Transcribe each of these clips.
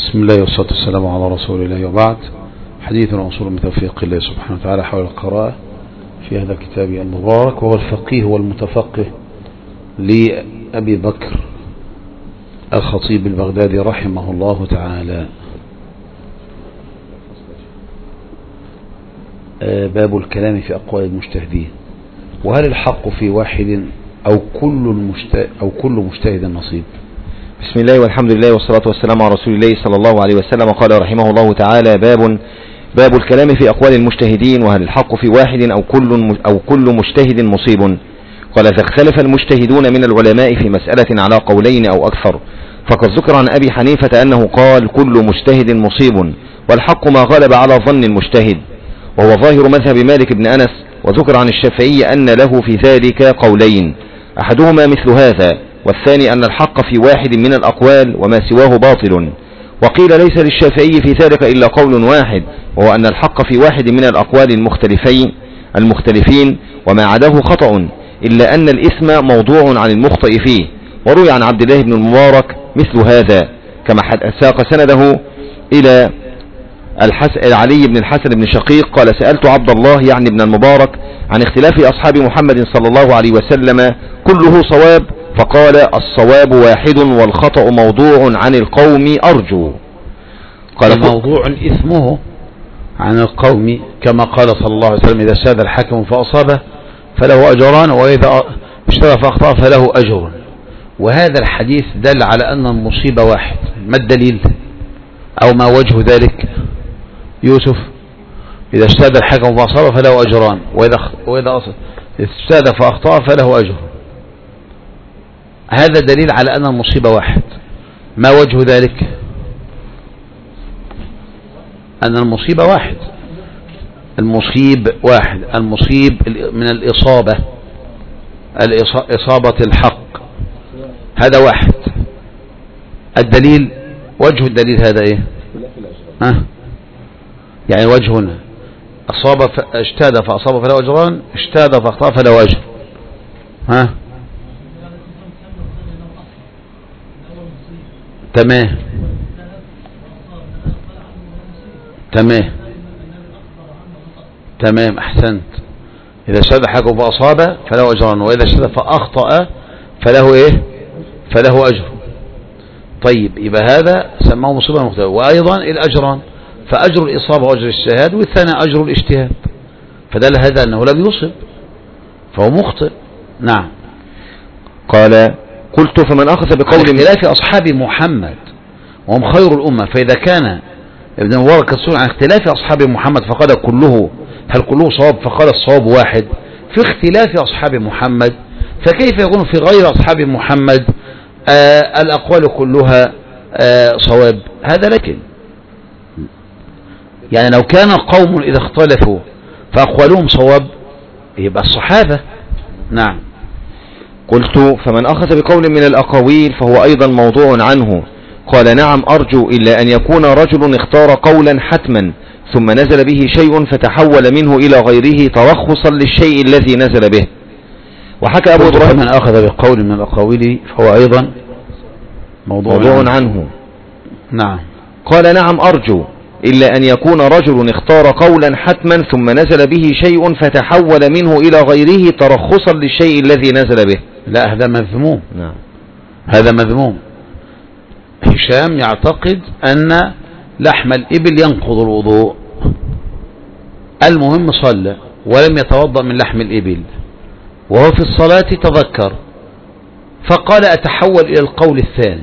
بسم الله والصلاة والسلام على رسول الله، وبعد. حديث وأصول من توفيق الله سبحانه وتعالى حول القراءة في هذا الكتاب المبارك، وهو الفقيه والمتفقه لأبي بكر الخطيب البغدادي رحمه الله تعالى. باب الكلام في أقوال المجتهدين، وهل الحق في واحد أو كل مجتهد نصيب؟ بسم الله والحمد لله والصلاة والسلام على رسول الله صلى الله عليه وسلم. قال رحمه الله تعالى: باب الكلام في أقوال المجتهدين، وهل الحق في واحد أو كل مجتهد مصيب؟ قال: إذا اختلف المجتهدون من العلماء في مسألة على قولين أو أكثر، فقد ذكر عن أبي حنيفة أنه قال: كل مجتهد مصيب، والحق ما غلب على ظن المجتهد، وهو ظاهر مذهب مالك بن أنس. وذكر عن الشافعي أن له في ذلك قولين، أحدهما مثل هذا، والثاني أن الحق في واحد من الأقوال وما سواه باطل. وقيل ليس للشافعي في ذلك إلا قول واحد، وهو أن الحق في واحد من الأقوال المختلفين وما عداه خطأ، إلا أن الإثم موضوع عن المخطئ فيه. وروي عن عبد الله بن المبارك مثل هذا، كما ساق سنده إلى علي بن الحسن بن شقيق قال: سألت عبد الله يعني ابن المبارك عن اختلاف أصحاب محمد صلى الله عليه وسلم كله صواب، فقال: الصواب واحد والخطأ موضوع عن القوم أرجو. قال: موضوع إثمه عن القوم، كما قال صلى الله عليه وسلم: إذا ساد الحكم فأصابه فله أجران، وإذا اشترى فأخطأ فله أجر. وهذا الحديث دل على أن المصيبة واحد. ما الدليل أو ما وجه ذلك؟ يوسف: إذا اشتاد الحكم فأصابه فله أجران، وإذا اشتاد فأخطأ فله أجر. هذا دليل على أن المصيبة واحد. ما وجه ذلك؟ أن المصيبة واحد. المصيب واحد، المصيب من الإصابة، إصابة الحق، هذا واحد. الدليل، وجه الدليل هذا إيه؟ يعني وجهنا اشتاد فأصاب فله أجران، اشتاد فأخطأ فله أجر. تمام أحسنت. إذا اشتد حكم فأصاب فله أجران، وإذا اشتد فأخطأ فله إيه؟ فله أجر. طيب، يبقى هذا سماه مصيبة مختلفة. وأيضا الأجران، فأجر الإصابة وأجر الاجتهاد، والثاني أجر الاجتهاد، فدل هذا أنه لم يصب فهو مخطئ. نعم. قال: قلت: فمن أخذ بقول اختلاف أصحاب محمد وهم خير الأمة، فإذا كان ابن مبارك السنة عن اختلاف أصحاب محمد فقال هل كله صواب؟ فقال الصواب واحد. في اختلاف أصحاب محمد، فكيف يكون في غير أصحاب محمد الأقوال كلها صواب؟ هذا لكن يعني لو كان قوم إذا اختلفوا فأقوالهم صواب يبقى الصحابة. نعم. قلت: فمن أخذ بقول من الأقاويل فهو أيضا موضوع عنه. قال: نعم أرجو، إلا أن يكون رجل اختار قولا حتما ثم نزل به شيء فتحول منه إلى غيره ترخصا للشيء الذي نزل به. وحكى أبو إبراهيم: من أخذ بقول من الأقاويل فهو أيضا موضوع عنه. نعم. قال: نعم أرجو، إلا أن يكون رجل اختار قولا حتما ثم نزل به شيء فتحول منه إلى غيره ترخصا للشيء الذي نزل به. لا، هذا مذموم. نعم. هذا مذموم. هشام يعتقد أن لحم الإبل ينقض الوضوء. المهم صلى ولم يتوضأ من لحم الإبل، وهو في الصلاة تذكر فقال: أتحول إلى القول الثاني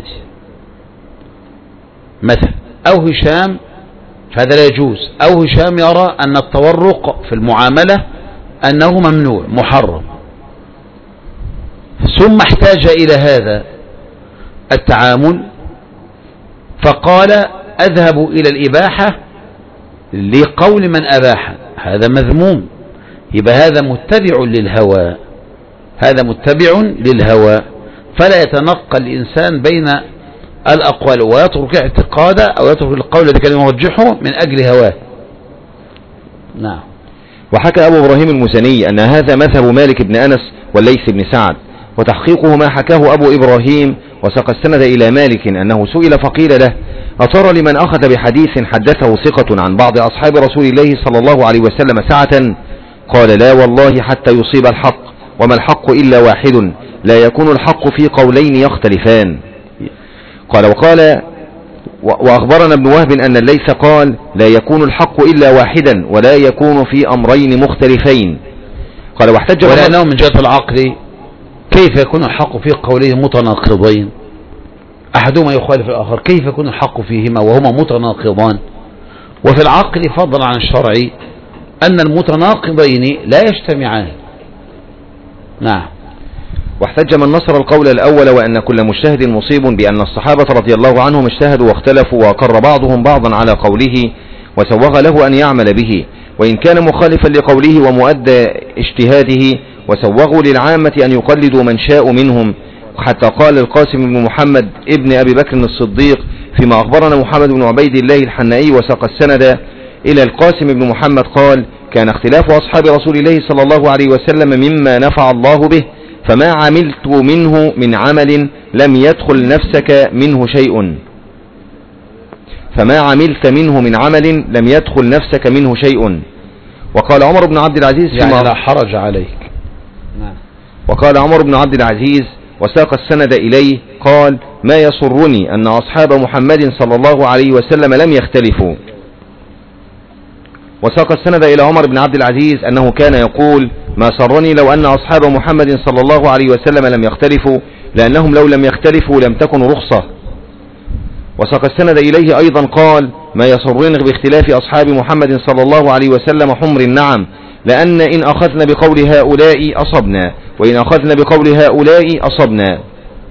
مثلا. أو هشام، فهذا لا يجوز. أو هشام يرى أن التورق في المعاملة أنه ممنوع محرم، ثم احتاج إلى هذا التعامل فقال: أذهب إلى الإباحة لقول من أباح. هذا مذموم. يبقى هذا متبع للهوى، هذا متبع للهوى. فلا يتنقل الإنسان بين الأقوال ويترك اعتقاده أو يترك القول الذي كان يرجحه من أجل هواه. نعم. وحكى أبو إبراهيم المزني أن هذا مذهب مالك بن أنس والليث بن سعد. وتحقيقه ما حكاه أبو إبراهيم وساق السند إلى مالك أنه سئل فقيل له: أترى لمن أخذ بحديث حدثه ثقة عن بعض أصحاب رسول الله صلى الله عليه وسلم سعة؟ قال: لا والله حتى يصيب الحق، وما الحق إلا واحد، لا يكون الحق في قولين يختلفان. قال: وأخبرنا ابن وهب أن الليث قال: لا يكون الحق إلا واحدا، ولا يكون في أمرين مختلفين. قال: واحتج ولأنه من جهة العقل كيف يكون الحق في قولين متناقضين أحدهما يخالف الآخر؟ كيف يكون الحق فيهما وهما متناقضان؟ وفي العقل فضلا عن الشرع أن المتناقضين لا يجتمعان. نعم. واحتج من نصر القول الأول وأن كل مجتهد مصيب بأن الصحابة رضي الله عنهم اجتهدوا واختلفوا وأقر بعضهم بعضا على قوله وسوغ له أن يعمل به، وإن كان مخالفا لقوله ومؤدى اجتهاده، وسوغوا للعامة أن يقلدوا من شاء منهم، حتى قال القاسم بن محمد ابن أبي بكر الصديق فيما أخبرنا محمد بن عبيد الله الحنائي وساق السند إلى القاسم بن محمد قال: كان اختلاف أصحاب رسول الله صلى الله عليه وسلم مما نفع الله به، فما عملت منه من عمل لم يدخل نفسك منه شيء، فما عملت منه من عمل لم يدخل نفسك منه شيء. وقال عمر بن عبد العزيز يعني لا حرج عليك. نعم. وقال عمر بن عبد العزيز وساق السند إليه قال: ما يسرني أن أصحاب محمد صلى الله عليه وسلم لم يختلفوا. وساق السند إلى عمر بن عبد العزيز أنه كان يقول: ما سرني لو أن أصحاب محمد صلى الله عليه وسلم لم يختلفوا، لأنهم لو لم يختلفوا لم تكن رخصة. وساق السند إليه أيضا قال: ما يسرني باختلاف أصحاب محمد صلى الله عليه وسلم حمر النعم، لأن إن أخذنا بقول هؤلاء أصبنا، وإن أخذنا بقول هؤلاء أصبنا.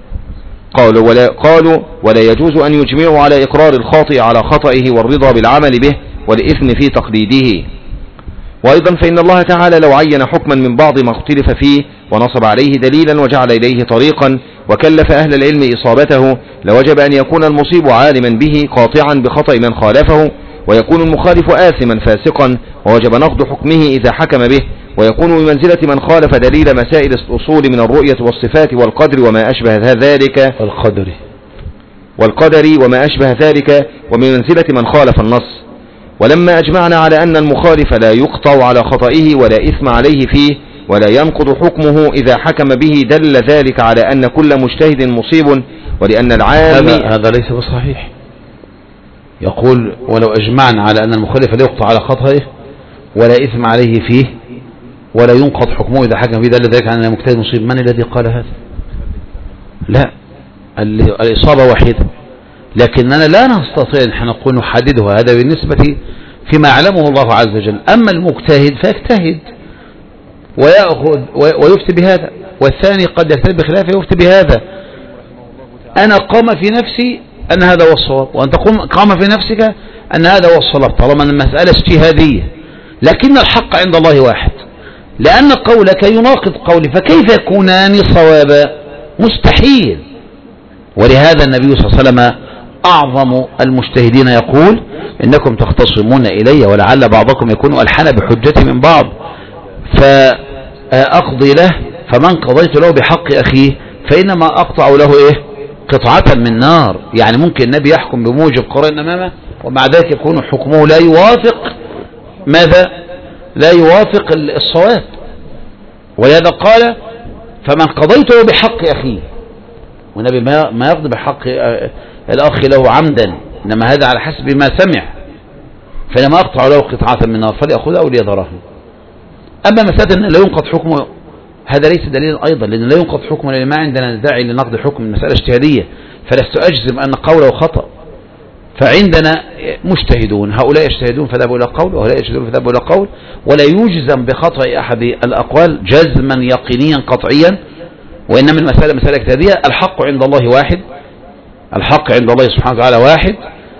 قالوا ولا يجوز أن يجمعوا على إقرار الخاطئ على خطئه والرضا بالعمل به والإثم في تقليده. وأيضا فإن الله تعالى لو عين حكما من بعض ما اختلف فيه ونصب عليه دليلا وجعل إليه طريقا وكلف أهل العلم إصابته، لوجب أن يكون المصيب عالما به قاطعا بخطأ من خالفه، ويكون المخالف آثما فاسقا، ووجب نقض حكمه إذا حكم به، ويكون بمنزلة من خالف دليل مسائل الأصول من الرؤية والصفات والقدر وما أشبه ذلك والقدر وما أشبه ذلك، وبمنزلة من خالف النص. ولما أجمعنا على أن المخالف لا يقطع على خطئه ولا إثم عليه فيه ولا ينقض حكمه إذا حكم به، دل ذلك على أن كل مجتهد مصيب، ولأن العام هذا ليس بصحيح. يقول: ولو أجمعنا على أن المخالف لا يقطع على خطئه ولا إثم عليه فيه ولا ينقض حكمه إذا حكم به، دل ذلك على أن المجتهد مصيب. من الذي قال هذا؟ لا، الإصابة واحدة، لكننا لا نستطيع أن نقول نحددها. هذا بالنسبة فيما يعلمه الله عز وجل. أما المجتهد فيجتهد ويأخذ ويفتي بهذا، والثاني قد يجتهد بخلافه ويفتي بهذا. أنا قام في نفسي أن هذا هو الصواب، وأنت قام في نفسك أن هذا هو الصواب، طالما أن المسألة اجتهادية، لكن الحق عند الله واحد، لأن قولك يناقض قولي، فكيف يكونان صوابا؟ مستحيل. ولهذا النبي صلى الله عليه وسلم أعظم المجتهدين يقول: إنكم تختصمون إلي ولعل بعضكم يكون ألحن بحجتي من بعض، فأقضي له، فمن قضيت له بحق أخيه فإنما أقطع له قطعة من نار. يعني ممكن النبي يحكم بموجب قرائن أمامه ومع ذلك يكون حكمه لا يوافق ماذا؟ لا يوافق الصواب. ولهذا قال: فمن قضيت له بحق أخيه، والنبي ما يقضي بحق الأخ له عمدا، إنما هذا على حسب ما سمع، فإنما أقطع له قطعة من نار فليأخذها أو ليذرها. أما مسألة أن لا ينقض حكمه، هذا ليس دليلا أيضا، لأن لا ينقض حكمه، لأن ما عندنا داعي لنقض حكم، المسألة اجتهادية، فلست أجزم أن قوله خطأ. فعندنا مجتهدون، هؤلاء يجتهدون فذهبوا إلى قول، وهؤلاء يجتهدون فذهبوا إلى قول، ولا يجزم بخطأ أحد الأقوال جزما يقينيا قطعيا، وإنما المسألة مسألة اجتهادية. الحق عند الله واحد، الحق عند الله سبحانه وتعالى واحد،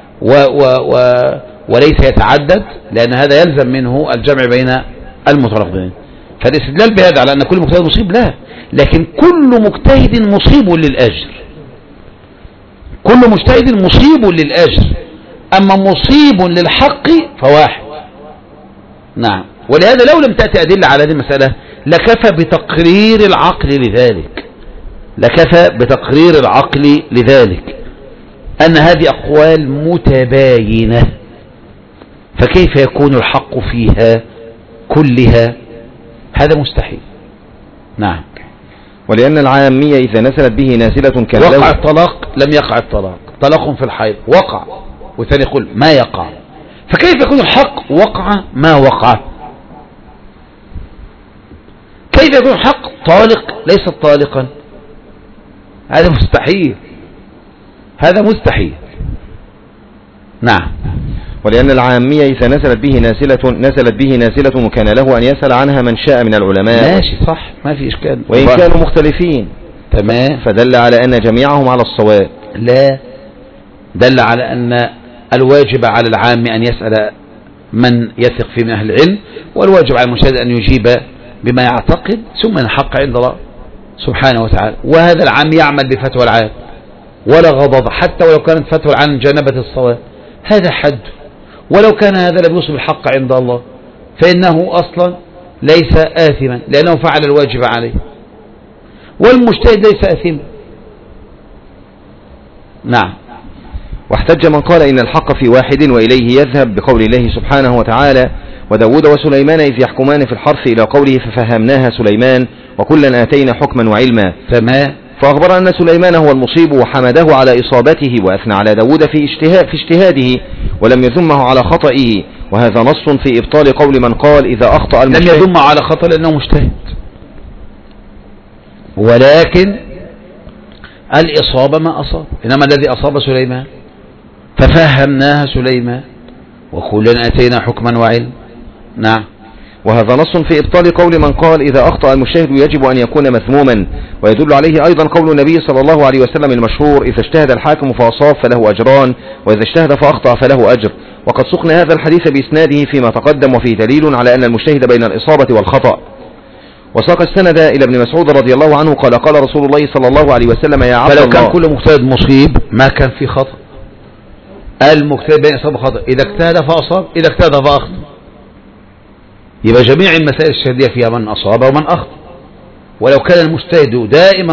وليس يتعدد، لأن هذا يلزم منه الجمع بين المتناقضين. فالاستدلال بهذا على أن كل مجتهد مصيب لا، لكن كل مجتهد مصيب للأجر، كل مجتهد مصيب للأجر، أما مصيب للحق فواحد. نعم. ولهذا لو لم تأتي أدلة على هذه المسألة لكفى بتقرير العقل لذلك، لكفى بتقرير العقل لذلك أن هذه أقوال متباينة، فكيف يكون الحق فيها كلها؟ هذا مستحيل. نعم. ولأن العامية إذا نزلت به نازلة كان وقع الطلاق لم يقع الطلاق، طلاق في الحيض وقع، والثاني يقول ما يقع، فكيف يكون الحق وقع ما وقع؟ كيف يكون الحق طالق ليس طالقا؟ هذا مستحيل، هذا مستحيل. نعم. ولأن العامية إذا نزلت به نازلة وكان له أن يسأل عنها من شاء من العلماء. ماشي صح، ما في إشكال، وإن كانوا مختلفين. تمام. فدل على أن جميعهم على الصواب. لا، دل على أن الواجب على العام أن يسأل من يثق فيه من أهل العلم، والواجب على المجتهد أن يجيب بما يعتقد، ثم الحق عند الله سبحانه وتعالى. وهذا العام يعمل بفتوى العام ولا غضض، حتى ولو كانت فتوى العام جانبت الصواب، هذا حد. ولو كان هذا لم يصب الحق عند الله فإنه أصلا ليس آثما، لأنه فعل الواجب عليه، والمجتهد ليس آثما. نعم. واحتج من قال إن الحق في واحد وإليه يذهب بقول الله سبحانه وتعالى وداود وسليمان إذ يحكمان في الحرث إلى قوله ففهمناها سليمان وكلا آتينا حكما وعلما. تمام. فأخبر أن سليمان هو المصيب وحمده على إصابته وأثنى على داود في اجتهاده ولم يذمه على خطئه، وهذا نص في إبطال قول من قال إذا أخطأ المجتهد. لم يذم على خطأ لأنه مجتهد، ولكن الإصابة ما أصاب، إنما الذي أصاب سليمان ففهمناها سليمان وكلا آتينا حكما وعلم. نعم. وهذا نص في إبطال قول من قال إذا أخطأ المجتهد يجب أن يكون مثموما، ويدل عليه أيضا قول النبي صلى الله عليه وسلم المشهور إذا اجتهد الحاكم فأصاب فله أجران وإذا اجتهد فأخطأ فله أجر. وقد سقنا هذا الحديث بإسناده فيما تقدم، وفيه دليل على أن المجتهد بين الإصابة والخطأ. وساق السند إلى ابن مسعود رضي الله عنه قال قال رسول الله صلى الله عليه وسلم يا عبد الله. فلو كان كل مجتهد مصيب ما كان في خطأ، المجتهد بين إصابة وخطأ، إذا اجتهد فأصاب إذا اجتهد فأخطأ، يبقى جميع المسائل الشهادية فيها من أصاب ومن أخطأ. ولو كان المجتهد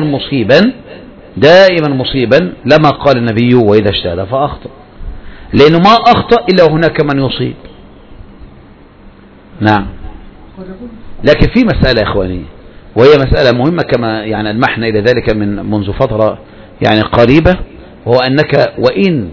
دائما مصيبا لما قال النبي وإذا اجتهد فأخطأ، لأنه ما أخطأ إلا هناك من يصيب. نعم. لكن في مسألة يا إخواني، وهي مسألة مهمة كما يعني ألمحنا إلى ذلك منذ فترة يعني قريبة، وهو أنك وإن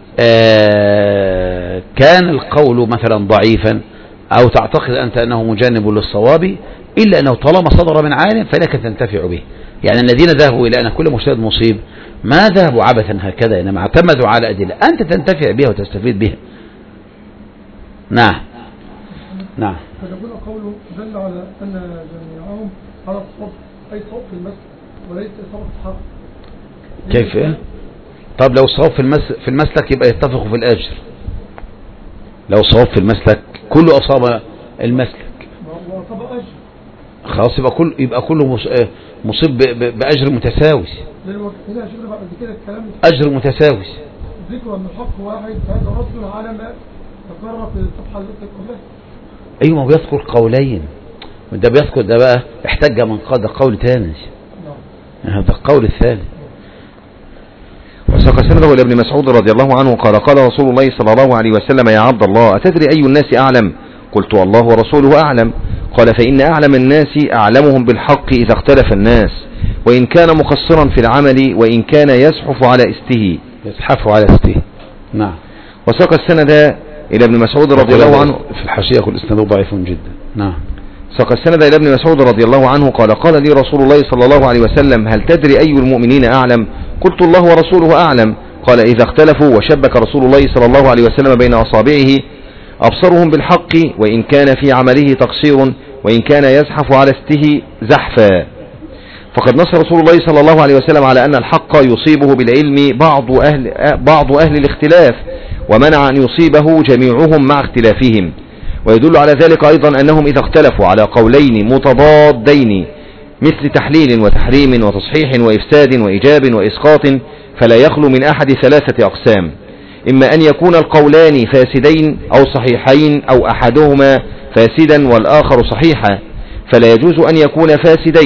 كان القول مثلا ضعيفا أو تعتقد أنت أنه مجانب للصواب، إلا أنه طالما صدر من عالم فلك تنتفع به. يعني الذين ذهبوا إلى أن كل مجتهد مصيب ما ذهبوا عبثا هكذا، إنما اعتمدوا على أدلة أنت تنتفع بها وتستفيد بها. نعم. نعم. فيقول قوله دل على أن جميعهم على الصواب، أي صواب في المسلك وليس إصابة الحق. كيف إيه؟ طب لو صواب في المسلك يبقى يتفقوا في الأجر. لو صواب في المسلك كله أصاب المسلك خلاص يبقى كله مصيب بأجر متساوي. أجر متساوي. ذكر أن الحق واحد فهذا رد على ما تقرر في الصفحة التي كلها. أيوة، ما بيذكر قولين، ده بيذكر ده بقى احتج من قال ده قول ثاني. هذا القول الثاني. وساق سنده إلى ابن مسعود رضي الله عنه قال قال رسول الله صلى الله عليه وسلم يا عبد الله أتدري أي الناس أعلم؟ قلت الله ورسوله أعلم. قال فإن أعلم الناس أعلمهم بالحق إذا اختلف الناس، وإن كان مقصرا في العمل وإن كان يزحف على استه. نعم. وساق السند إلى ابن مسعود رضي الله عنه في الحاشية يقول الإسناد ضعيف جدا. نعم. ساق السند إلى ابن مسعود رضي الله عنه قال قال لي رسول الله صلى الله عليه وسلم هل تدري أي المؤمنين أعلم؟ قلت الله ورسوله أعلم. قال إذا اختلفوا وشبك رسول الله صلى الله عليه وسلم بين أصابعه أبصرهم بالحق وإن كان في عمله تقصير وإن كان يزحف على استه زحفا. فقد نص رسول الله صلى الله عليه وسلم على أن الحق يصيبه بالعلم بعض أهل الاختلاف، ومنع أن يصيبه جميعهم مع اختلافهم. ويدل على ذلك أيضا أنهم إذا اختلفوا على قولين متضادين مثل تحليل وتحريم وتصحيح وإفساد وإيجاب وإسقاط فلا يخلو من أحد ثلاثة أقسام: إما أن يكون القولان فاسدين أو صحيحين أو أحدهما فاسدا والآخر صحيحا، فلا يجوز أن يكون فاسدين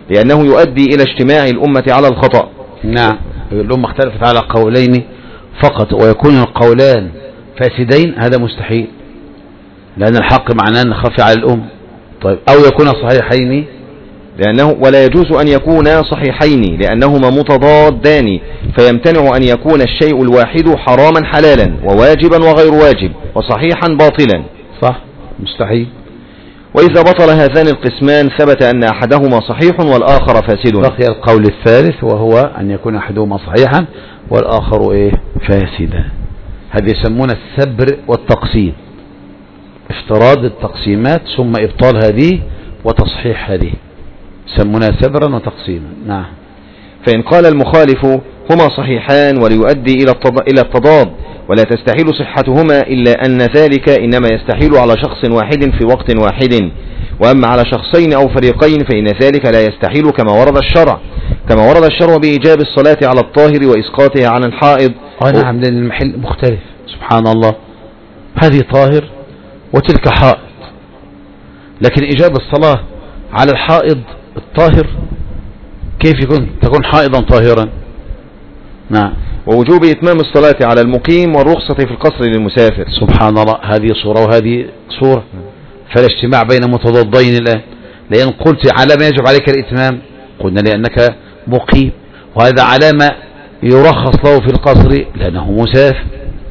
لأنه يؤدي إلى اجتماع الأمة على الخطأ. نعم، الأمة اختلفت على قولين فقط، ويكون القولان فاسدين هذا مستحيل، لأن الحق معناه أن خفي على الأمة. طيب، أو يكون صحيحين، ولا يجوز أن يكونا صحيحين لأنهما متضادان، فيمتنع أن يكون الشيء الواحد حراما حلالا وواجبا وغير واجب وصحيحا باطلا. صح، مستحيل. وإذا بطل هذان القسمان ثبت أن أحدهما صحيح والآخر فاسد. بقي القول الثالث وهو أن يكون أحدهما صحيحا والآخر فاسدا. هذه يسمونه السبر والتقسيم، افتراض التقسيمات ثم إبطال هذه وتصحيح هذه، يسمونها سبرا وتقسيما. نعم. فإن قال المخالف هما صحيحان وليؤدي إلى التضاد ولا تستحيل صحتهما، إلا أن ذلك إنما يستحيل على شخص واحد في وقت واحد، وأما على شخصين أو فريقين فإن ذلك لا يستحيل كما ورد الشرع بإيجاب الصلاة على الطاهر وإسقاطها عن الحائض. نعم، لأن المحل مختلف. سبحان الله، هذه طاهر وتلك حائض، لكن إيجاب الصلاة على الحائض الطاهر كيف تكون حائضا طاهرا؟ نعم. ووجوب إتمام الصلاة على المقيم والرخصة في القصر للمسافر. سبحان الله، هذه صورة وهذه صورة، فلا اجتماع بين متضادين الآن. لأن قلت على ما يجب عليك الإتمام، قلنا لأنك مقيم، وهذا على ما يرخص له في القصر لأنه مسافر.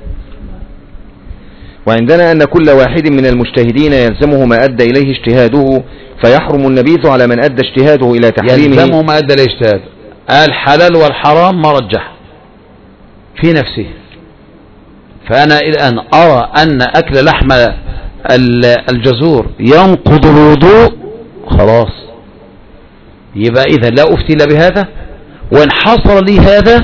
وعندنا أن كل واحد من المجتهدين يلزمه ما أدى إليه اجتهاده، فيحرم النبيذ على من أدى اجتهاده إلى تحريمه. يلزمه ما أدى إليه اجتهاده، الحلال والحرام ما رجح في نفسه. فأنا الآن أرى أن أكل لحم الجزور ينقض الوضوء، خلاص يبقى إذا لا أفتي إلا بهذا، وإن حصل لي هذا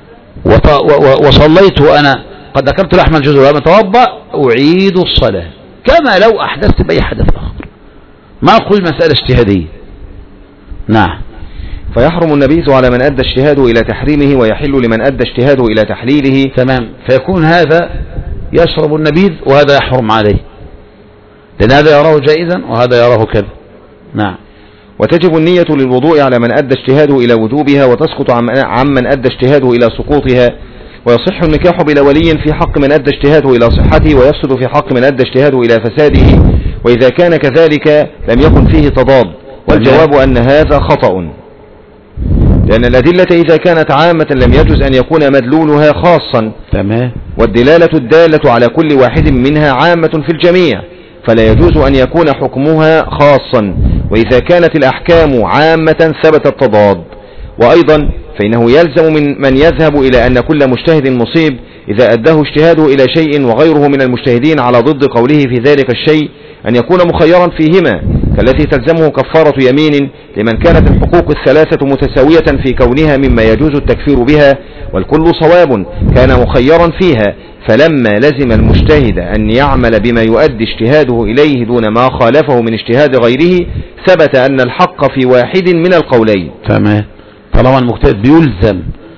وصليت وأنا قد أكلت لحم الجزور وأنا أتوضأ أعيد الصلاة كما لو أحدثت بأي حدث آخر، ما أقول مسألة اجتهادية. نعم. فيحرم النبيذ على من أدى اجتهاده إلى تحريمه، ويحل لمن أدى اجتهاده إلى تحليله. تمام، فيكون هذا يشرب النبيذ وهذا يحرم عليه، لأن هذا يراه جائزا وهذا يراه كذا. نعم. وتجب النية للوضوء على من أدى اجتهاده إلى وجوبها، وتسقط عمن أدى اجتهاده إلى سقوطها. ويصح النكاح بلا ولي في حق من أدى اجتهاده إلى صحته، ويفسد في حق من أدى اجتهاده إلى فساده، وإذا كان كذلك لم يكن فيه تضاد. والجواب أن هذا خطأ، لأن الأدلة إذا كانت عامة لم يجوز أن يكون مدلولها خاصا. تمام. والدلالة الدالة على كل واحد منها عامة في الجميع، فلا يجوز أن يكون حكمها خاصا. وإذا كانت الأحكام عامة ثبت التضاد. وأيضا فإنه يلزم من يذهب إلى أن كل مجتهد مصيب إذا أداه اجتهاده إلى شيء وغيره من المجتهدين على ضد قوله في ذلك الشيء أن يكون مخيرا فيهما، كالتي تلزمه كفارة يمين لمن كانت الحقوق الثلاثة متساوية في كونها مما يجوز التكفير بها، والكل صواب كان مخيرا فيها. فلما لزم المجتهد أن يعمل بما يؤدي اجتهاده إليه دون ما خالفه من اجتهاد غيره، ثبت أن الحق في واحد من القولين. تمام. طالما المجتهد بيلزم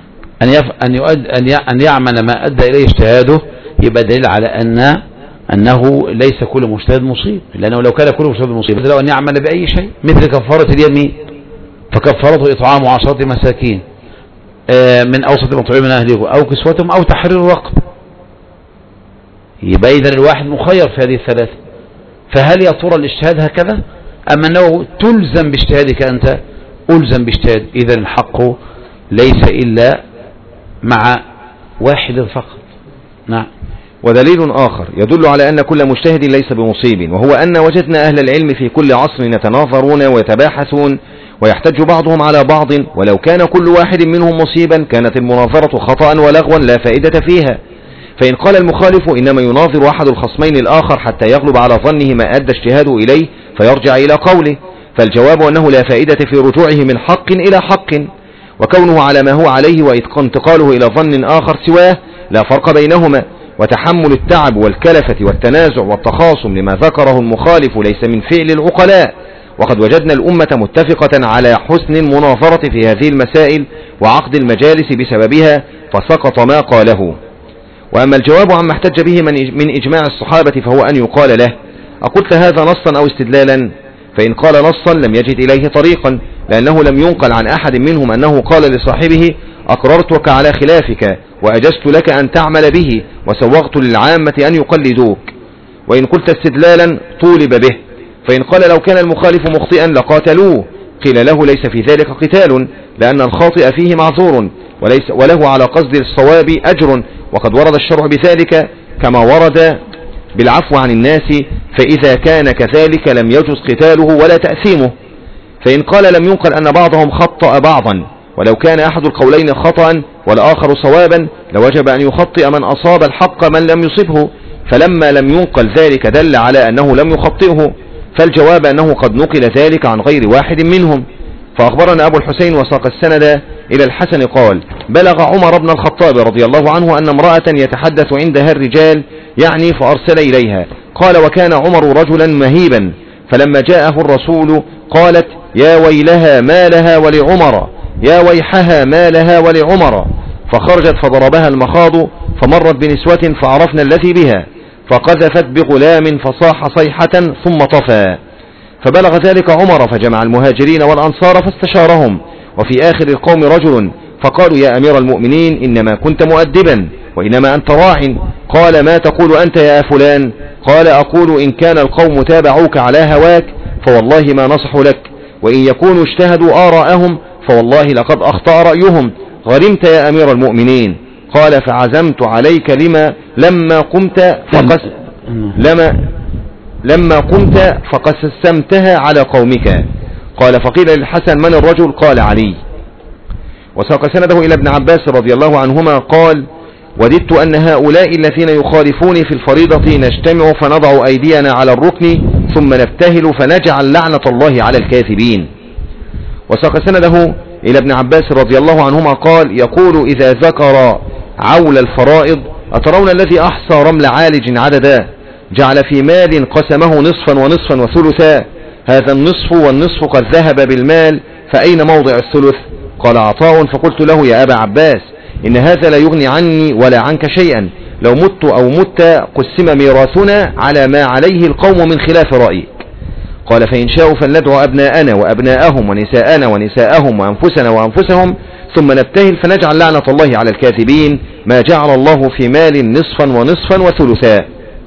أن يعمل ما أدى إليه اجتهاده، يبقى دليل على أنه ليس كل مجتهد مصيب، لأنه لو كان كل مجتهد مصيب لو أن يعمل بأي شيء، مثل كفارة اليمين، فكفارته إطعام 10 مساكين من أوسط مطعم من أهله أو كسوتهم أو تحرير رقبة. يبقى إذن الواحد مخير في هذه الثلاثة. فهل يا ترى الاجتهاد هكذا أم أنه تلزم باجتهادك أنت؟ ألزم باجتهاد. إذن الحق ليس إلا مع واحد فقط. نعم. ودليل آخر يدل على أن كل مجتهد ليس بمصيب، وهو أن وجدنا أهل العلم في كل عصر يتناظرون ويتباحثون ويحتج بعضهم على بعض، ولو كان كل واحد منهم مصيبا كانت المناظرة خطأ ولغوا لا فائدة فيها. فإن قال المخالف إنما يناظر أحد الخصمين الآخر حتى يغلب على ظنه ما أدى اجتهاده إليه فيرجع إلى قوله، فالجواب أنه لا فائدة في رجوعه من حق إلى حق، وكونه على ما هو عليه وانتقاله إلى ظن آخر سواه لا فرق بينهما. وتحمل التعب والكلفة والتنازع والتخاصم لما ذكره المخالف ليس من فعل العقلاء، وقد وجدنا الأمة متفقة على حسن المناظرة في هذه المسائل وعقد المجالس بسببها، فسقط ما قاله. وأما الجواب عما احتج به من إجماع الصحابة فهو أن يقال له: أقلت هذا نصا أو استدلالا؟ فإن قال نصا لم يجد إليه طريقا، لأنه لم ينقل عن أحد منهم أنه قال لصاحبه أقررتك على خلافك وأجزت لك أن تعمل به وسوغت للعامة أن يقلدوك. وإن قلت استدلالا طولب به، فإن قال لو كان المخالف مخطئا لقاتلوه، قيل له ليس في ذلك قتال، لأن الخاطئ فيه معذور وله على قصد الصواب أجر، وقد ورد الشرع بذلك كما ورد بالعفو عن الناس، فإذا كان كذلك لم يجوز قتاله ولا تأثيمه. فإن قال لم ينقل أن بعضهم خطأ بعضا، ولو كان أحد القولين خطأ والآخر صوابا لوجب أن يخطئ من أصاب الحق من لم يصبه، فلما لم ينقل ذلك دل على أنه لم يخطئه، فالجواب أنه قد نقل ذلك عن غير واحد منهم. فأخبرنا أبو الحسين وساق السند إلى الحسن قال بلغ عمر بن الخطاب رضي الله عنه أن امرأة يتحدث عندها الرجال يعني فأرسل إليها، قال وكان عمر رجلا مهيبا، فلما جاءه الرسول قالت يا ويلها ما لها ولعمر، يا ويحها ما لها ولعمر، فخرجت فضربها المخاض، فمرت بنسوة فعرفنا الذي بها، فقذفت بغلام فصاح صيحة ثم طفى، فبلغ ذلك عمر فجمع المهاجرين والأنصار فاستشارهم، وفي آخر القوم رجل، فقالوا يا أمير المؤمنين إنما كنت مؤدبا وإنما أنت راع، قال ما تقول أنت يا فلان؟ قال أقول إن كان القوم تابعوك على هواك فوالله ما نصحوا لك، وإن يكونوا اجتهدوا آراءهم فوالله لقد أخطأ رأيهم، غرمت يا أمير المؤمنين. قال فعزمت عليك لما قمت فقسمتها على قومك. قال فقيل للحسن من الرجل؟ قال علي. وساق سنده إلى ابن عباس رضي الله عنهما قال وددت أن هؤلاء الذين يخالفوني في الفريضة نجتمع فنضع أيدينا على الركن ثم نبتهل فنجعل لعنة الله على الكاذبين. وساق سنده إلى ابن عباس رضي الله عنهما قال يقول إذا ذكر عول الفرائض أترون الذي أحصى رمل عالج عددا جعل في مال قسمه نصفا ونصفا وثلثا، هذا النصف والنصف قد ذهب بالمال فأين موضع الثلث؟ قال عطاء فقلت له يا أبا عباس إن هذا لا يغني عني ولا عنك شيئا، لو مت أو مت قسم ميراثنا على ما عليه القوم من خلاف رأيك. قال فإن شاءوا فلندعو أبناءنا وأبناءهم ونساءنا ونساءهم وأنفسنا وأنفسهم ثم نبتهل فنجعل لعنة الله على الكاذبين، ما جعل الله في مال نصفا ونصفا وثلثا.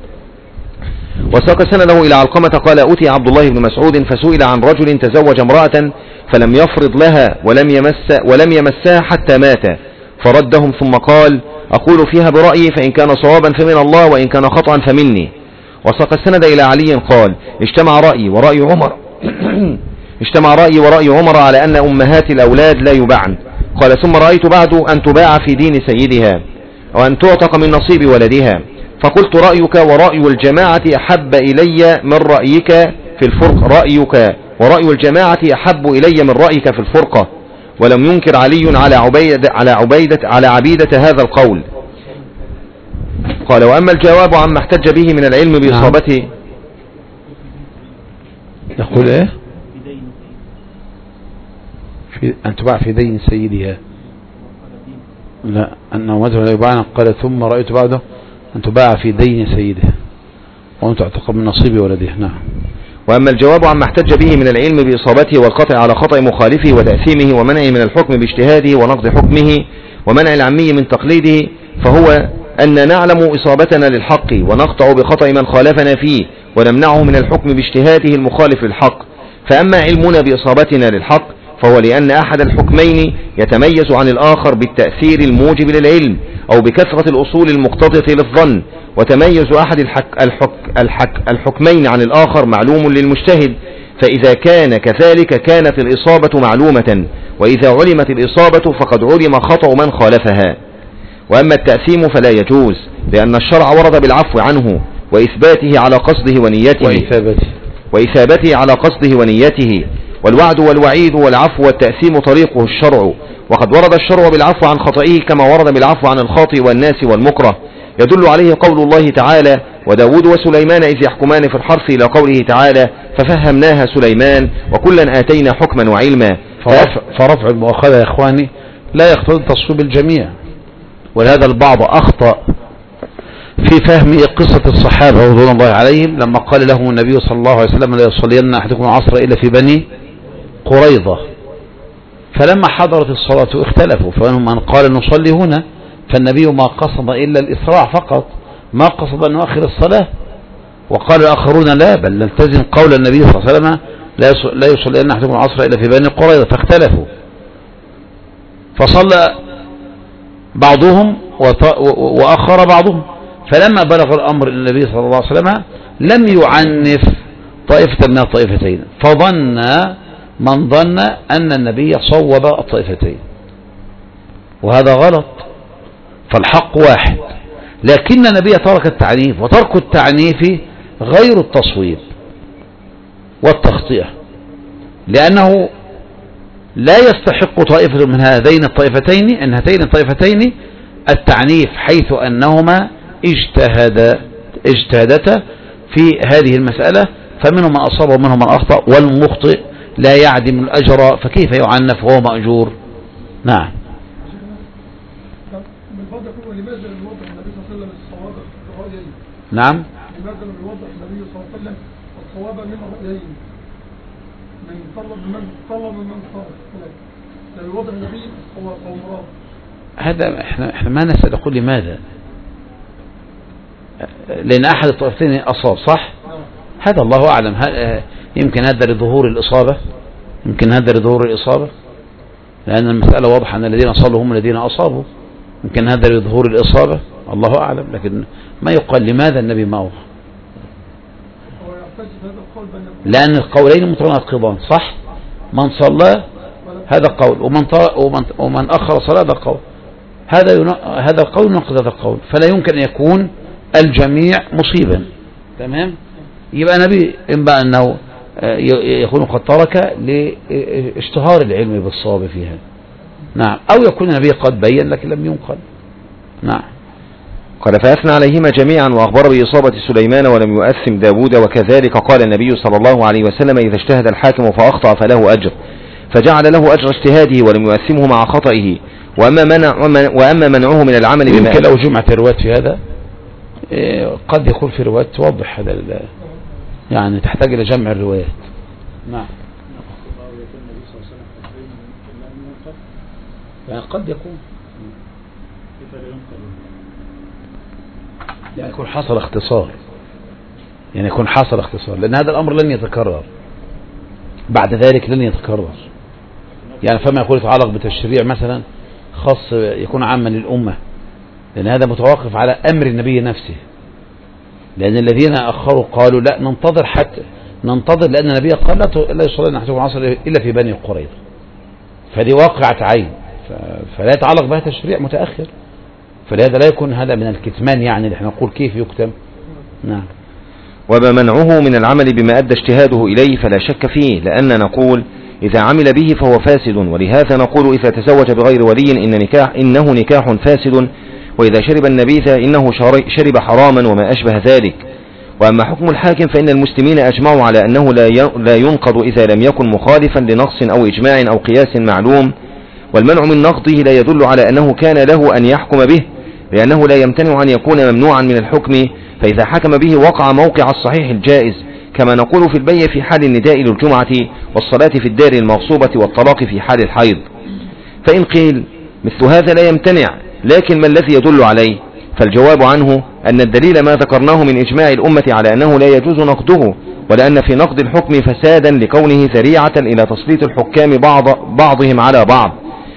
وساق سنده إلى علقمة قال أتي عبد الله بن مسعود فسئل عن رجل تزوج امرأة فلم يفرض لها ولم يمسها حتى مات، فردهم ثم قال أقول فيها برأيي فإن كان صوابا فمن الله وإن كان خطأ فمني. وساق السند إلى علي قال اجتمع رأيي ورأي عمر على أن أمهات الأولاد لا يباعن. قال ثم رأيت بعد أن تباع في دين سيدها وأن تعتق من نصيب ولدها، فقلت رأيك ورأي الجماعة أحب إلي من رأيك في الفرق، رأيك ورأي الجماعة أحب إلي من رأيك في الفرقة. ولم ينكر علي على عبيدة هذا القول. قال وأما الجواب عما احتج به من العلم بإصابته يقول ايه أن تباع في دين سيدها، لا أنه مثلا لا يباع، قال ثم رأيت بعده أن تباع في دين سيدها وأن تعتق من نصيب ولدها. نعم. وأما الجواب عما احتج به من العلم بإصابته والقطع على خطأ مخالفه وتأثيمه ومنعه من الحكم باجتهاده ونقض حكمه ومنع العمي من تقليده، فهو أن نعلم إصابتنا للحق ونقطع بخطأ من خالفنا فيه ونمنعه من الحكم باجتهاده المخالف للحق. فأما علمنا بإصابتنا للحق فهو لأن أحد الحكمين يتميز عن الآخر بالتأثير الموجب للعلم أو بكثرة الأصول المقتضية للظن، وتميز أحد الحكمين عن الآخر معلوم للمجتهد، فإذا كان كذلك كانت الإصابة معلومة، وإذا علمت الإصابة فقد علم خطأ من خالفها. وأما التأثيم فلا يجوز، لأن الشرع ورد بالعفو عنه وإثباته على قصده وإثابته على قصده ونيته، والوعد والوعيد والعفو والتأثيم طريقه الشرع، وقد ورد الشرع بالعفو عن خطئه كما ورد بالعفو عن الخاطئ والناس والمكره، يدل عليه قول الله تعالى وداود وسليمان إذ يحكمان في الحرث إلى قوله تعالى ففهمناها سليمان وكلا آتينا حكما وعلما. فرفع المؤاخذة يا إخواني لا يقتضي تصويب الجميع، ولهذا البعض أخطأ في فهم قصة الصحابة رضوان الله عليهم لما قال لهم النبي صلى الله عليه وسلم لا يصلين أحدكم العصر إلا في بني قريظة، فلما حضرت الصلاة اختلفوا، فمنهم من قال نصلي هنا، فالنبي ما قصد إلا الإسراع فقط، ما قصد أن يؤخر الصلاة. وقال الآخرون لا، بل نلتزم قول النبي صلى الله عليه وسلم لا يصلي أن أحدكم العصر إلا في بني قريظة، فاختلفوا. فصلى بعضهم وأخر بعضهم. فلما بلغ الأمر النبي صلى الله عليه وسلم لم يعنف طائفة من الطائفتين، فظن من ظن أن النبي صوب الطائفتين، وهذا غلط. فالحق واحد، لكن النبي ترك التعنيف، وترك التعنيف غير التصويب والتخطئة، لأنه لا يستحق طائفة من هاتين الطائفتين التعنيف، حيث أنهما اجتهدتا في هذه المسألة، فمنهم من أصاب ومنهم من أخطأ، والمخطئ لا يعدم الأجر، فكيف يعنف وهو مأجور؟ نعم. نعم. لماذا لم يوضح النبي صلى الله عليه وسلم الصواب من رأيين، من طلب من صلب، لا يوضح النبي الصواب أو مراد؟ هذا احنا ما نسأل نقول لماذا، لأن أحد الطائفتين أصاب صح؟ هذا الله أعلم. يمكن هذا لظهور الإصابة، لأن المسألة واضحة أن الذين صلوا هم الذين أصابوا، يمكن هذا لظهور الإصابة، الله أعلم. لكن ما يقال لماذا النبي ما وضح، لأن القولين متناقضان صح؟ من صلى هذا قول، ومن أخر صلاة هذا قول، هذا القول ينقض هذا القول، فلا يمكن أن يكون الجميع مصيبا. تمام. يبقى النبي إما أنه يكون قد ترك لاشتهار العلم بالصواب فيها، نعم، أو يكون النبي قد بين لكن لم ينقل. نعم. قال فأثنى عليهما جميعا وأخبر بإصابة سليمان ولم يؤثم داود، وكذلك قال النبي صلى الله عليه وسلم إذا اجتهد الحاكم فأخطأ فله أجر، فجعل له أجر اجتهاده ولم يؤثمه مع خطئه. وأما منعه من العمل بما يمكن لو جمعت الروايات في هذا قد يكون في روايات توضح هذا، يعني تحتاج إلى جمع الروايات. نعم. يعني قد يكون يعني يكون حصل اختصار، لأن هذا الأمر لن يتكرر بعد ذلك، لن يتكرر. يعني فما يقول يتعلق بتشريع مثلا خاص يكون عاما للأمة، لأن هذا متوقف على أمر النبي نفسه، لأن الذين أخروا قالوا لا ننتظر لأن النبي قال لا يصلي أحدكم العصر إلا في بني قريظة، فدي واقعة عين، فلا يتعلق بها تشريع متأخر، فلهذا لا يكون هذا من الكتمان، يعني اللي احنا نقول كيف يكتم. نعم. ومنعه من العمل بما أدى اجتهاده إليه فلا شك فيه، لأن نقول إذا عمل به فهو فاسد، ولهذا نقول إذا تزوج بغير ولي إنه نكاح فاسد، وإذا شرب النبيذ إنه شرب حراما وما أشبه ذلك. وأما حكم الحاكم فإن المسلمين أجمعوا على أنه لا ينقض إذا لم يكن مخالفا لنقص أو إجماع أو قياس معلوم، والمنع من نقضه لا يدل على أنه كان له أن يحكم به، لأنه لا يمتنع أن يكون ممنوعا من الحكم، فإذا حكم به وقع موقع الصحيح الجائز، كما نقول في البيع في حال النداء للجمعة، والصلاة في الدار المغصوبة، والطلاق في حال الحيض. فإن قيل مثل هذا لا يمتنع، لكن ما الذي يدل عليه؟ فالجواب عنه أن الدليل ما ذكرناه من إجماع الأمة على أنه لا يجوز نقضه، ولأن في نقض الحكم فسادا لكونه ذريعة إلى تسليط الحكام بعضهم على بعض،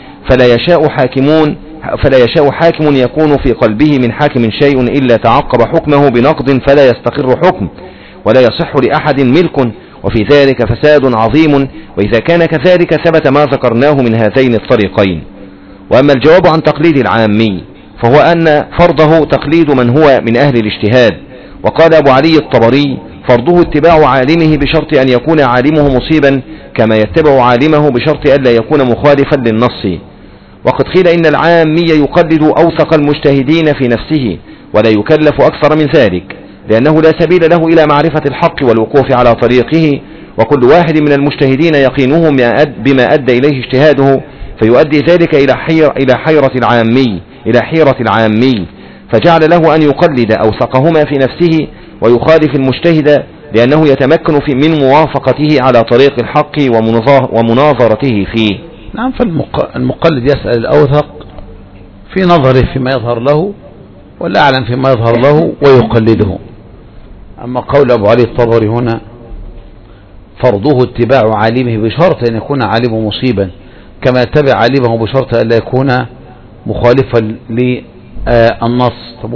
فلا يشاء حاكم يكون في قلبه من حاكم شيء إلا تعقب حكمه بنقض فلا يستقر حكم، ولا يصح لأحد ملك، وفي ذلك فساد عظيم. وإذا كان كذلك ثبت ما ذكرناه من هذين الطريقين. وأما الجواب عن تقليد العامي فهو أن فرضه تقليد من هو من أهل الاجتهاد. وقال أبو علي الطبري فرضه اتباع عالمه بشرط أن يكون عالمه مصيبا، كما يتبع عالمه بشرط أن لا يكون مخالفا للنص. وقد قيل إن العامي يقلد أوثق المجتهدين في نفسه، ولا يكلف أكثر من ذلك، لأنه لا سبيل له إلى معرفة الحق والوقوف على طريقه، وكل واحد من المجتهدين يقينه بما أدى إليه اجتهاده، فيؤدي ذلك إلى حيرة العامي، فجعل له أن يقلد أوثقهما في نفسه ويخالف المجتهد، لأنه يتمكن من موافقته على طريق الحق ومناظرته فيه. نعم. فالمقلد يسأل الأوثق في نظره فيما يظهر له، والأعلم فيما يظهر له ويقلده. أما قول أبو علي الطبري هنا فرضه اتباع عالمه بشرط أن يكون عالمه مصيبا كما يتبع عالمه بشرط أن لا يكون مخالفا للنص. طب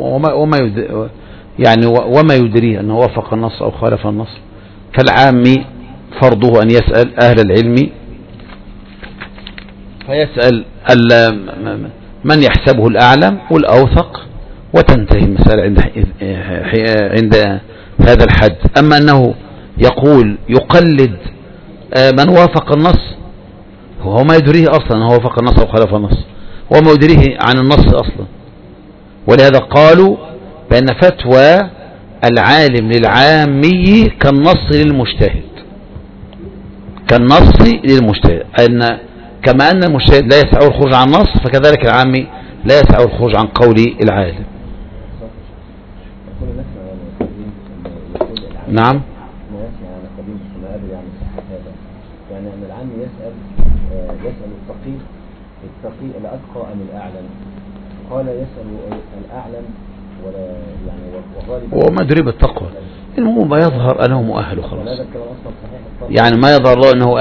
وما يدريه أنه وافق النص أو خالف النص؟ فالعامي فرضه أن يسأل أهل العلم، فيسأل من يحسبه الأعلم والأوثق، وتنتهي المسألة عند هذا الحد. أما أنه يقول يقلد من وافق النص، هو ما يدريه أصلا هو وافق النص أو خالف النص، هو ما يدريه عن النص أصلا. ولهذا قالوا بأن فتوى العالم للعامي كالنص للمجتهد، كالنص للمجتهد، أن كما أن المجتهد لا يسعه الخروج عن النص، فكذلك العامي لا يسعه الخروج عن قول العالم. نعم. يعني أن العام يسأل التقي الأتقى أم الأعلم؟ قال يسأل الأعلم ولا يعني وغالب وما أدري بالتقوى، المهم ما يظهر أنه مؤهل خلاص، يعني ما يظهر له أنه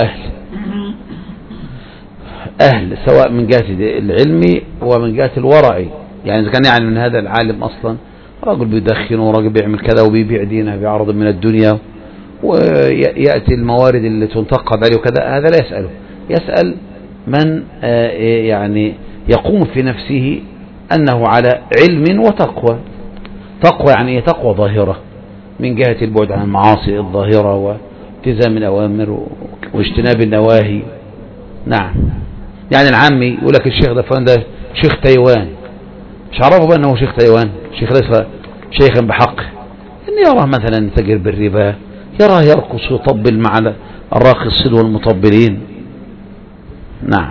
أهل سواء من جهة العلم ومن جهة الورع. يعني إذا كان يعني من هذا العالم أصلا رجل بيدخن ورجل بيعمل كذا وبيبيع دينه بعرض من الدنيا، ويأتي الموارد اللي تنتقد عليه وكذا، هذا لا يسأله. يسأل من يعني يقوم في نفسه أنه على علم وتقوى. تقوى يعني تقوى ظاهرة من جهة البعد عن المعاصي الظاهرة والتزام الأوامر واجتناب النواهي. نعم. يعني العامي يقول لك الشيخ ده فلان ده شيخ تايوان، مش عرفه بقى أنه شيخ تايوان، شيخ ليس شيخا بحق، إن يراه مثلا يتاجر بالربا، يراه يرقص ويطبل مع الراقصين والمطبلين. نعم.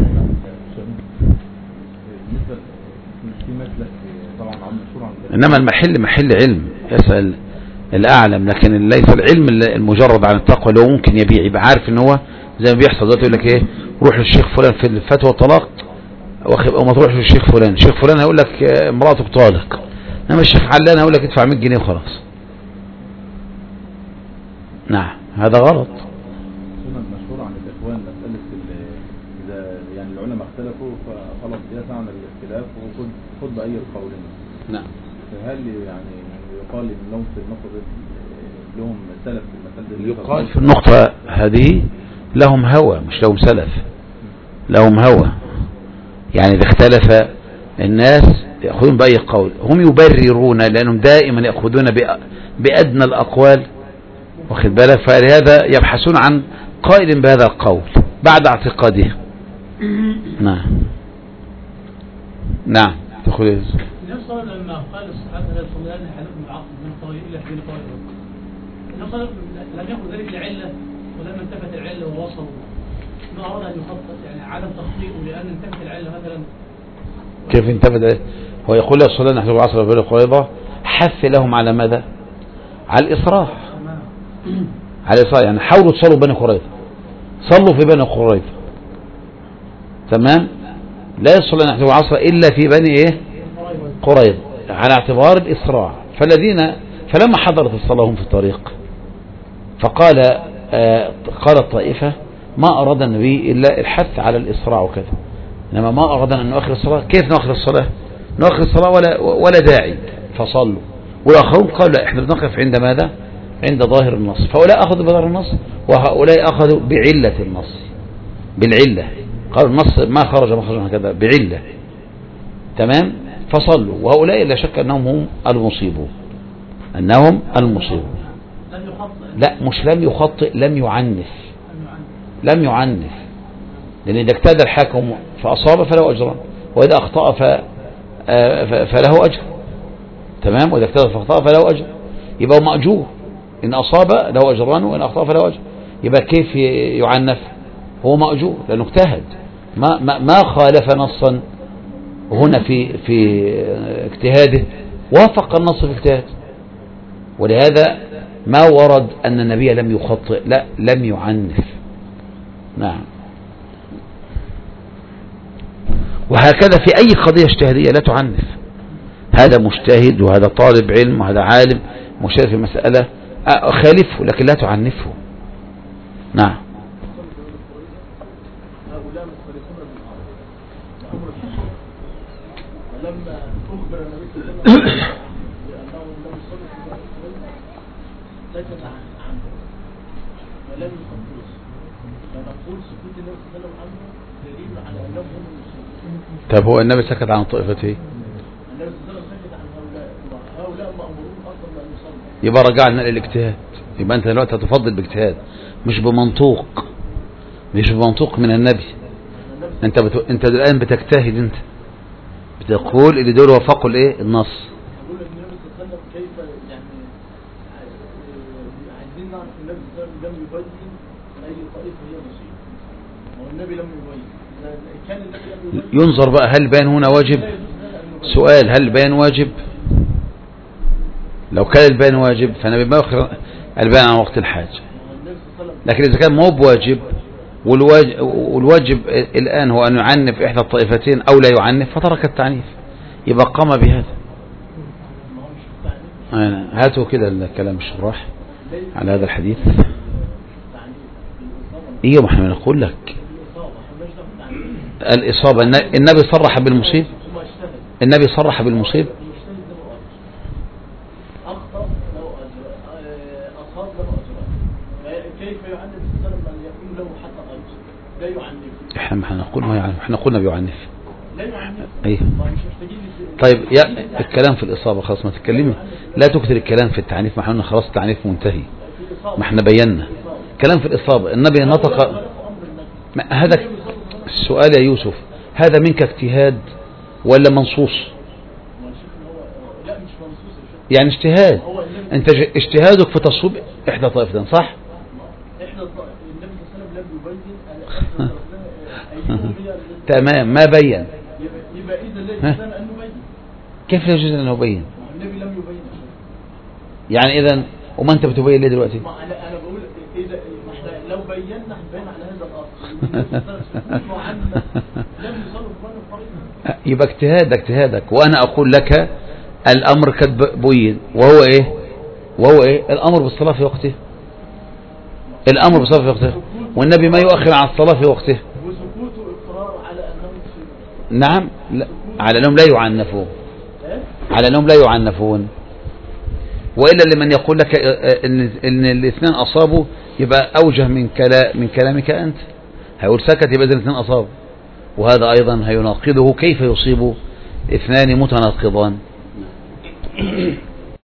إنما المحل محل علم، يسأل الأعلم، لكن ليس العلم المجرد عن التقوى اللي هو ممكن يبيع، يبقى عارف إن هو زي ما بيحصل دلوقتي يقول لك إيه، روح للشيخ فلان في الفتوى الطلاق وما تروحش للشيخ فلان، الشيخ فلان هيقول لك امرأتك طالق، إنما الشيخ علان هيقول لك ادفع 100 جنيه وخلاص. نعم، هذا غلط. مشهور عن الإخوان مسألة إذا يعني العلماء اختلفوا فخلاص يسعى عن الاختلاف وخد بأي القولين. نعم. فهل يعني يقال إن لهم في النقطة لهم سلف في المسألة؟ يقال في النقطة هذه لهم هوى مش لهم سلف، لهم هوى. يعني إذا اختلف الناس يأخذون بأي قول، هم يبررون لأنهم دائما يأخذون بأدنى الأقوال، واخد بالك، فلهذا يبحثون عن قائل بهذا القول بعد اعتقاده. نعم. نعم. تقول ايه؟ نفسه لما قال الصحابة لا يصليان أحدكم العصر من قوله إلا في قوله، نفسه لم يكن ذلك لعلة، ولما انتفت العلة ووصلوا ما أراد أن يخطط، يعني عدم تخطيطه لأن انتفت العلة مثلا. كيف انتفت؟ هو يقول لا يصليان أحدكم العصر في قريضة، حث لهم على ماذا؟ على الإسراع. على الإسراع، يعني حاولوا تصلوا بني قريظة، صلوا في بني قريظة، تمام؟ لا يصليان أحدكم العصر إلا في بني إيه؟ قريظة، على اعتبار الإسراع. فلما حضرت الصلاة هم في الطريق فقال قال الطائفة ما أراد النبي إلا الحث على الإسراع وكذا، إنما ما أراد أن نؤخر الصلاة. كيف نؤخر الصلاة؟ نؤخر الصلاة ولا داعي، فصلوا. والآخرون قالوا لا، إحنا بنقف عند ماذا؟ عند ظاهر النص. فهؤلاء أخذوا بظاهر النص وهؤلاء أخذوا بعلة النص، بالعلة، قالوا النص ما خرج مخرجا هكذا بعلة، تمام؟ فصلوا. وهؤلاء لا شك أنهم هم المصيبون، أنهم المصيبون. لا، مش لم يخطئ، لم يعنف، لم يعنف، لأن إذا اجتهد الحاكم فأصاب فله أجرا، وإذا أخطأ فله أجر، تمام؟ وإذا اجتهد فأخطأ فله أجر، يبقى مأجور، إن أصاب له أجران وإن أخطأ فله أجر. يبقى كيف يعنف؟ هو مأجور لأنه اجتهد، ما خالف نصا هنا في اجتهاده، وافق النص في اجتهاده. ولهذا ما ورد أن النبي لم يخطئ، لا، لم يعنف. نعم. وهكذا في أي قضية اجتهادية لا تعنف. هذا مجتهد وهذا طالب علم وهذا عالم مشارك في المسألة، خالفه لكن لا تعنفه. نعم. هؤلاء مختلفون بالأمر الأمر الحقيقي، ولما أخبر النبي صلى الله عليه وسلم بأنه لم يصلي في الصلاة سكت عنه ولم يخبره، فنقول سكوت النبي صلى الله عليه وسلم عنه دليل على أنهم هم المسلمون. طب هو النبي سكت عن طائفته؟ النبي صلى الله عليه وسلم سكت عن هؤلاء مأمورون أصلا بأن يصلوا. يبقى رجعنا للاجتهاد. يبقى أنت دلوقتي هتفضل باجتهاد مش بمنطوق، مش بمنطوق من النبي. انت الآن بتجتهد، انت بتقول اللي دول وفقوا الايه النص. يقول النبي صلى الله عليه وسلم كيف يعني عايزين نعرف النبي صلى الله عليه وسلم لم يبين أي طائفة هي مصيبة. والنبي لم يبين. كان النبي لم يبين. ينظر بقى هل بيان هنا واجب؟ سؤال، هل البيان واجب؟ لو كان البيان واجب فالنبي ما يؤخر البيان عن وقت الحاجة. لكن إذا كان مو بواجب والواجب الآن هو أن يعنف إحدى الطائفتين أو لا يعنف فترك التعنيف، يبقى قام بهذا. هاتوا كده الكلام الشراح على هذا الحديث. إيه ما احنا نقول لك الإصابة. النبي صرح بالمصيب، النبي صرح بالمصيب. كيف يعنف السلام أن يكون له حتى أجر لا يعنف؟ احنا هنقول ما يعنف، احنا قلنا بيعنف. لا يعنف. ايه طيب يا الكلام في الإصابة خلاص ما تتكلمي، لا تكثر الكلام في التعنيف، ما احنا خلاص التعنيف منتهي، ما احنا بينا كلام في الإصابة. النبي نطق هذا السؤال يا يوسف، هذا منك اجتهاد ولا منصوص؟ يعني اجتهاد، انت اجتهادك في تصويب احدى طائفتين صح؟ تمام ما بين. يبقى إذا لا يجوز أن نبين. كيف لا يجوز أن نبين؟ النبي لم يبين. يعني إذا وما أنت بتبين ليه دلوقتي؟ أنا بقول إذا إحنا لو بينا هنبين على هذا الأصل. لم يصلوا في الفريق. يبقى اجتهادك وأنا أقول لك الأمر قد بين، وهو إيه الأمر بالصلاة في وقته، الأمر بالصلاة في وقته، والنبي ما يؤخر عن الصلاة في وقته. وسكوته إقرار على أنهم نعم لا. على أنهم لا يعنفون، على أنهم لا يعنفون. وإلا لمن يقول لك إن الاثنين أصابوا يبقى أوجه من كلامك أنت، هيقول سكت يبقى الاثنين أصابوا، وهذا أيضا هيناقضه. كيف يصيب اثنان متناقضان؟